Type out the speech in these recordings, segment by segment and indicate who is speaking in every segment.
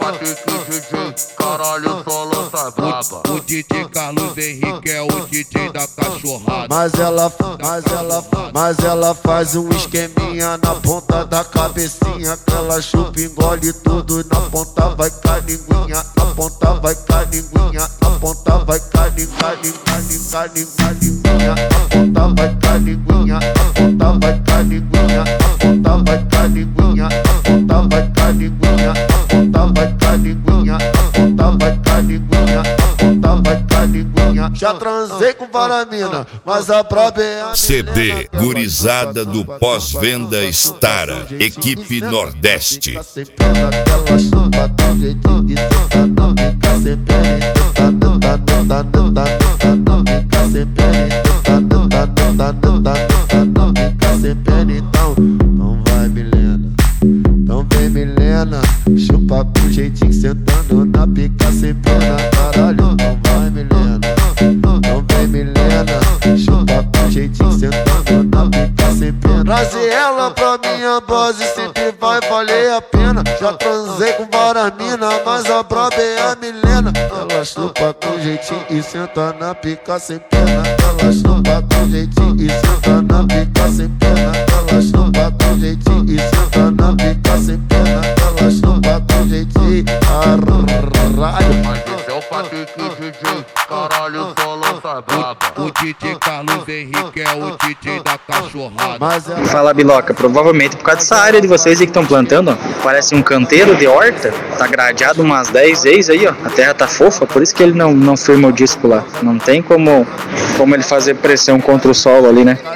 Speaker 1: pra que DJ, caralho, só lança braba.
Speaker 2: O DJ Carlos Henrique é o DJ da cachorrada.
Speaker 3: Mas ela faz um esqueminha na ponta da cabecinha, que ela chupa, engole tudo, na ponta vai caninguinha, na ponta vai caninguinha, na ponta vai caninguinha, na ponta vai caninguinha, na ponta vai caninguinha, na ponta vai caninguinha, na ponta vai caninguinha, na ponta vai caninguinha, na ponta vai caninguinha, na ponta vai caninguinha. Já transei com varamina, mas a braba é a
Speaker 4: CD Gurizada do Pós-Venda Estara, Equipe Nordeste.
Speaker 3: Então vai, Milena, então vem, Milena, chupa com jeitinho sentando na pica sem pena, caralho. Então vai, Milena, então vem, Milena, chupa com jeitinho sentando na pica sem pena. Trazer ela pra minha base sempre vai valer a pena. Já transei com várias mina, mas a braba é a Milena. Ela chupa com jeitinho e senta na pica sem pena. Ela chupa com jeitinho e senta na pica sem pena. Ela chupa com jeitinho e senta na pica sem pena. Ela chupa com jeitinho, caralho.
Speaker 1: Mas esse é o pra que DJ, caralho, só lança braba.
Speaker 2: O DJ Carlos Henrique é o DJ da cachorrada.
Speaker 5: Fala, Biloca, provavelmente por causa dessa área de vocês aí que estão plantando, ó, parece um canteiro de horta, tá gradeado umas 10 vezes aí, ó, a terra tá fofa, por isso que ele não firma o disco lá, não tem como ele fazer pressão contra o solo ali, né?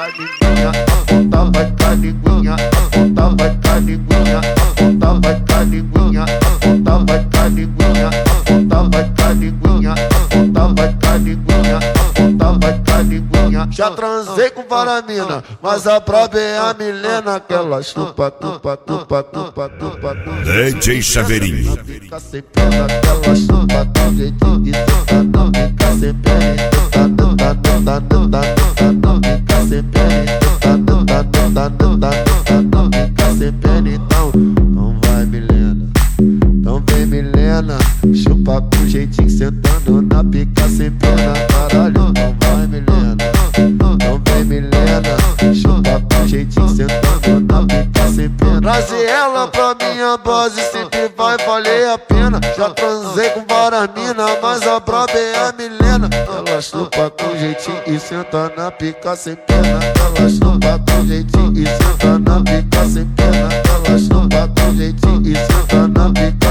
Speaker 3: Já transei com varamina, mas a braba é a Milena, que ela chupa, tupa.
Speaker 4: DJ Chaveirinho.
Speaker 3: Fica sem pena, que ela chupa com jeitinho de senta, não fica sem pena, não fica sem pena, não fica sem pena. Então vai, Milena, então vem, Milena, chupa com jeitinho sentando na pica sem pena, caralho. Então vai, Milena, então vem, Milena, chupa com jeitinho sentando na pica sem pena. Trazer ela pra minha base sempre vai valer a pena. Já transei com várias mina, mas a braba é a Milena. Ela chupa com jeitinho e senta na pica sem pena. Ela chupa com jeitinho e senta na pica sem pena. Ela chupa com jeitinho e senta na pica